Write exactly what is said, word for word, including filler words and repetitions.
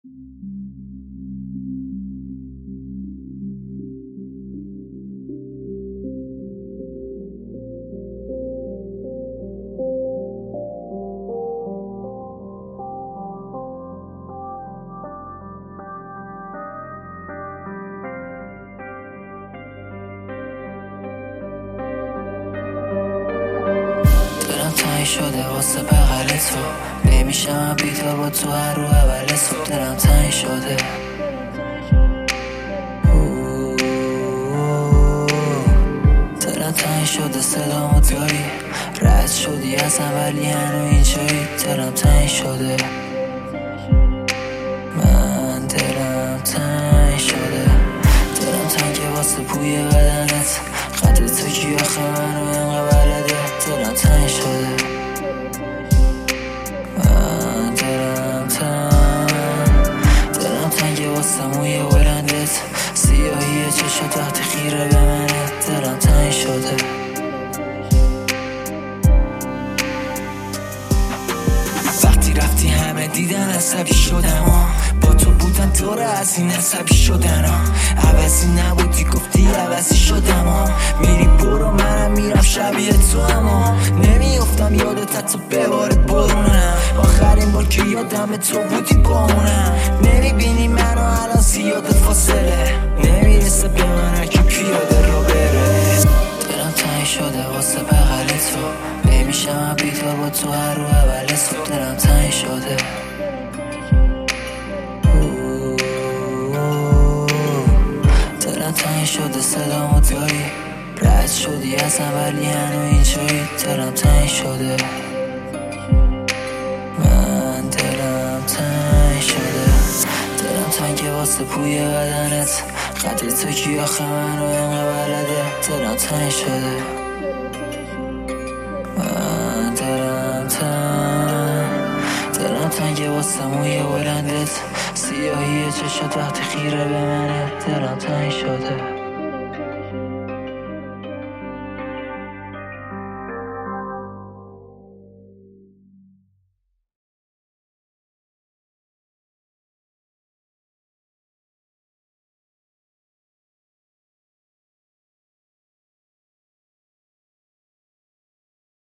تنگ شده واسه بغل تو، نمیشم بیدار با تو هر رو اول صبح. دلم تنگ شده، دلم تنگ شده صدامو داری، رد شدی ازم ولی هنو اینجایی. دلم تنگ شده، من دلم تنگ شده، دلم تنگه واسه بوی بدنت، قد تو کی آخه منو اینقدر بلده. دلم تنگ شده، من دلم تنگ، دلم تنگه واسه موی بلندت، سیاهی چشم تحت خیره به منه. دلم تنگ شده، وقتی رفتی همه دیدن عصبی شدم ها، با تو بودن دوره از این عصبی شدن ها. عوضی نبودی گفتی عوضی شدم ها، میری برو منم میرم شبیه تو، اما نمیافتم یادت حتی به بارت برونم. آخرین بار که یادم تو بودی با اونم، نمیبینی منو الان زیاده فاصله، نمیرسه به من هرکی پیاده رو بره. دلم تنگ شده واسه بغل تو، نمیشم بیدار با تو هر رو اول صبح. دلم تنگ شده، دلم تنگ شده صدامو داری، رد شدی ازم ولی هنو اینجایی. دلم تنگ شده، من دلم تنگ شده، دلم تنگه واسه بوی بدنت، قد تو کی آخه منو اینقدر بلده. دلم تنگ شده، من دلم تنگ، دلم تنگه واسه موی بلندت، سیاهی چشم تحت خیره به منه. دلم تنگ شده.